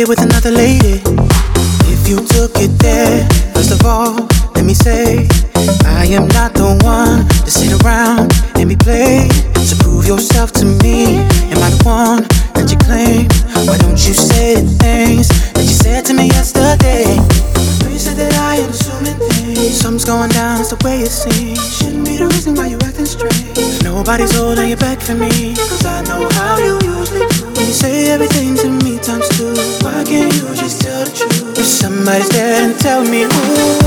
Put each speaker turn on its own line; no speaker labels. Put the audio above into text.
with another lady. If you took it there, first of all, let me say, I am not the one to sit around and be played. So prove yourself to me. Am I the one that you claim? Why don't you say the things that you said to me yesterday? You said that I am assuming things. Something's going down, it's the way it seems. Shouldn't be the reason why you acting strange. Nobody's holding you back for me, cause I know how you usually do. When you say everything to me times two, why can't you just tell the truth? If somebody's there, then tell me who.